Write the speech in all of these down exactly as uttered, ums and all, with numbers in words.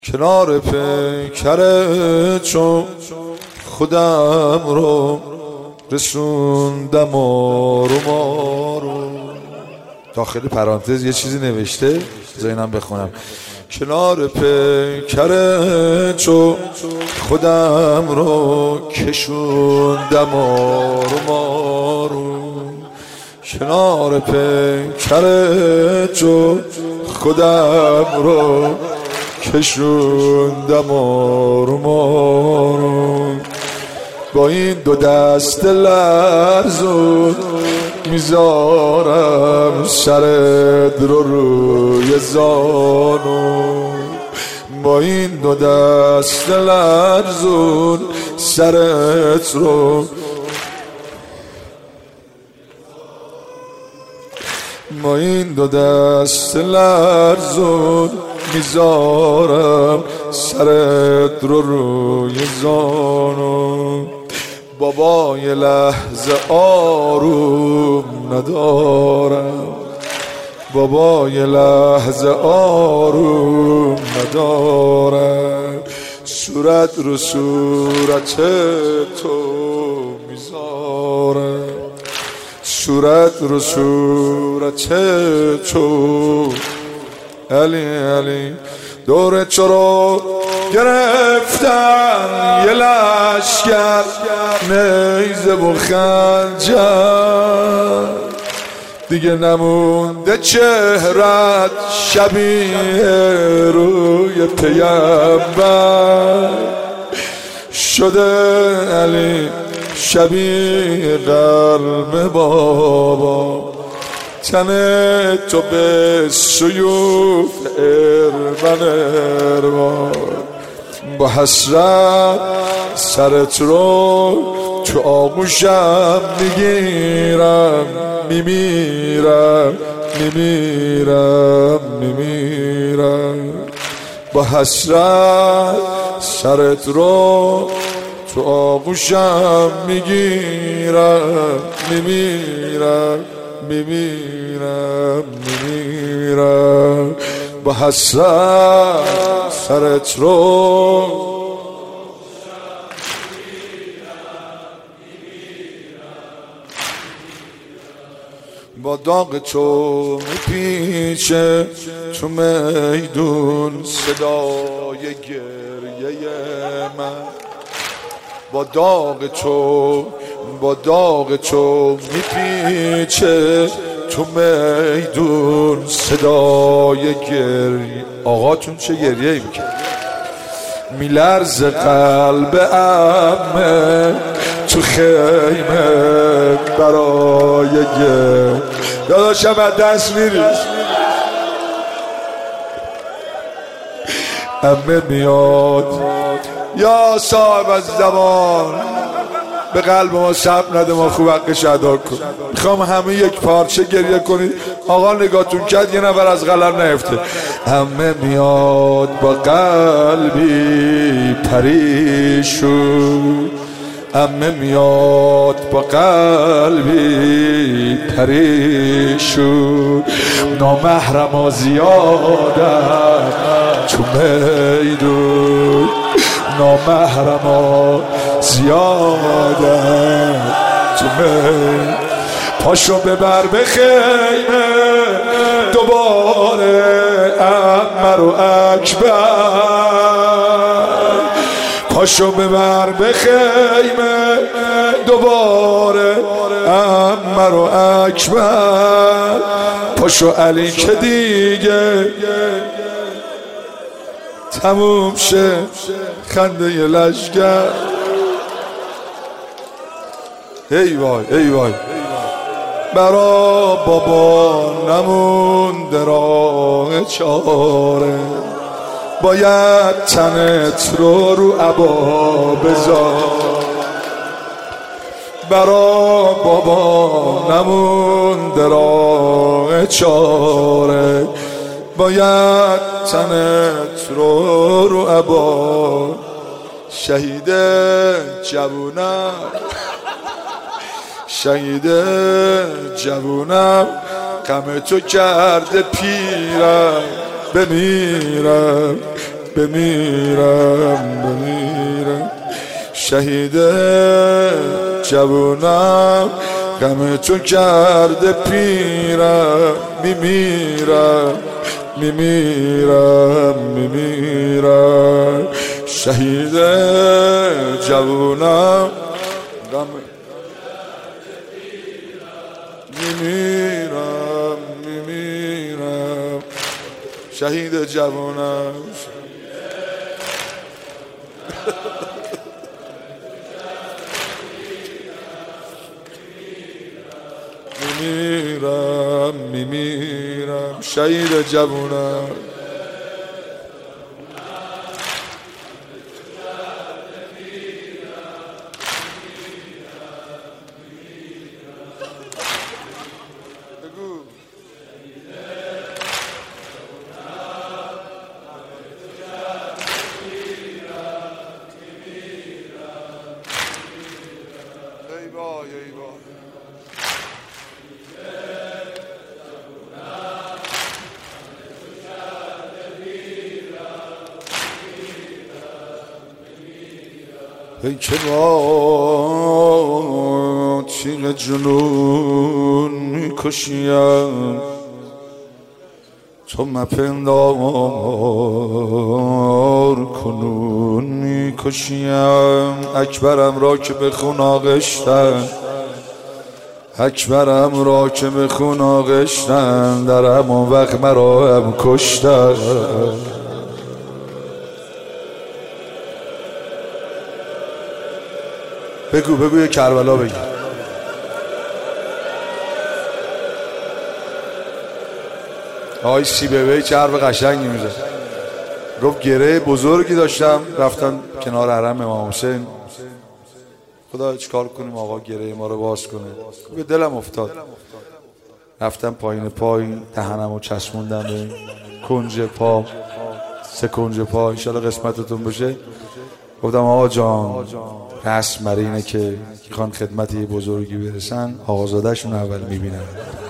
کنار پیکره چون خودم رو رسوندم آروم آروم. داخل پرانتز یه چیزی نوشته، بذار اینم بخونم. کنار پیکره چون خودم رو کشوندم آروم آروم. کنار پیکره چون خودم رو کشوندم آروم آروم. با این دو دست لرزون میذارم سرت رو روی زانو. با این دو دست لرزون سرت رو با این دو دست لرزون میذارم سرت رو روی زانو. بابا یه لحظه آروم ندارم، بابا یه لحظه آروم ندارم. صورت رو صورت تو میذارم، صورت رو صورت تو. علی علی دور چرا گرفتن یه لشکر نیزه و خنجر. دیگه نمونده چهرت شبیه روی پیامبر شده. علی شبیه قلب بابا، تن تو به سیوف ارمن ارمان. با حسرت سرت رو تو آغوشم میگیرم، میمیرم میمیرم میمیرم. با حسرت سرت رو تو آغوشم میگیرم، میمیرم میمیرم میمیرم. با حسرت سرت رو با داغ تو میپیچه تو میدون صدای گریه من. با داغ تو با داغ تو میپیچه تو میدون صدای گریه. آقاتون چه گریه میکرد؟ میلرز قلب عمه تو خیمه برای گریه. داداشم از دست میری. عمه میاد یا صاحب از زمان به قلب ما صبر نده، ما خوب حقش ادا کن. میخوام همه یک پارچه گریه کنید. آقا نگاهتون کرد یه نفر از قلم نیفته. همه میاد با قلبی پریشون، همه میاد با قلبی پریشون. نامحرم زیادم تو میدون، نامحرم زیاده تو من. پاشو ببر به خیمه دوباره عمر و اکبر. پاشو ببر به خیمه دوباره عمر و اکبر. پاشو علی که دیگه تموم شه خنده ی لشگر. ای وای ای وای. برا بابا نمونده راه چاره، باید تنت رو رو عبا بذار. برا بابا نمونده راه چاره، باید تنت رو رو عبا. شهید جوونم شهید جوونم غم تو کرده پیرم بمیرم، بمیرم بمیرم شهید جوونم غم تو کرده پیرم میمیرم میمیرم میمیرم شهید جوونم غم میمیرم میمیرم شهید جوونم میمیرم میمیرم شهید جوونم ای که با تیغ جنون میکشیم تو مپندار کنون میکشیم اکبرم را که به خون آغشتن اکبرم را که به خون آغشتن در همان وقت مرا هم کشتن بگو بگو یه کربلا بگی آقای سیبوی چه حرف قشنگی میزه گفت گره بزرگی داشتم رفتم کنار حرم امام حسین خدا چیکار کنیم آقا گره ما رو باز کنه به دلم افتاد رفتم پایین پای دهنمو چسبوندم به کنج پا سه کنج پا انشالله قسمتتون بشه گفتم آقا جان رسم برای اینه که میخوان خدمت یه بزرگی برسن آقازاده شون اول میبینن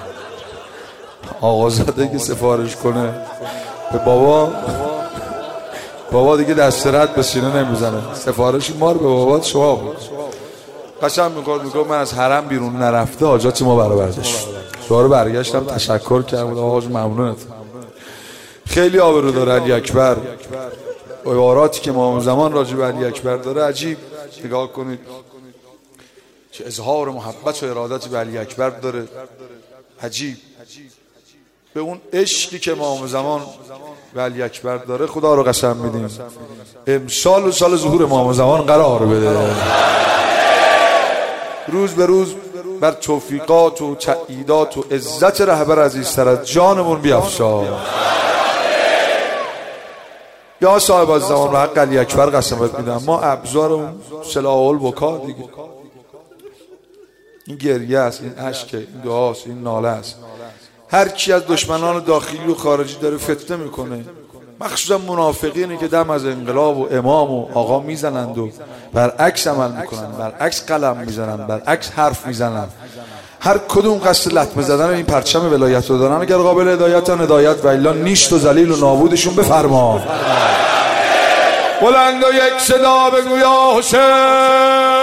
آقازاده که سفارش کنه به بابا بابا دیگه دست رد به سینه نمیزنه سفارش ما رو به بابات شما بود قشنگ میگفت میگفت من از حرم بیرون نرفته حاجات ما برآوردش شما رو برگشتم تشکر کردم آقا ممنونت خیلی آبرو داره علی اکبر عباراتی که ما زمان راجع به علی اکبر داره عجیب نگاه کنید چه اظهار محبت و ارادت به علی اکبر داره عجیب به اون عشقی که ما زمان به علی اکبر داره خدا رو قسم میدیم امسال و سال ظهور ما زمان قرار بده روز به روز بر توفیقات و تأییدات و عزت رهبر عزیزتر از جانمون بیفزا یا صاحب از زمان و حق علی اکبر قسمت میدم ما ابزار اون سلاح البکا دیگه این گریه است این عشق این دعاست این ناله است هر کی از دشمنان داخلی و خارجی داره فتنه میکنه مخصوصا منافقینی که دم از انقلاب و امام و آقا میزنند و برعکس عمل میکنن برعکس قلم میزنن برعکس حرف میزنن هر کدوم قصد لطمه زدن این پرچم ولایت رو دارن اگر قابل هدایتن هدایت و الا نیشت و ذلیل و نابودشون بفرما بلند و یک صدا بگو یا حسین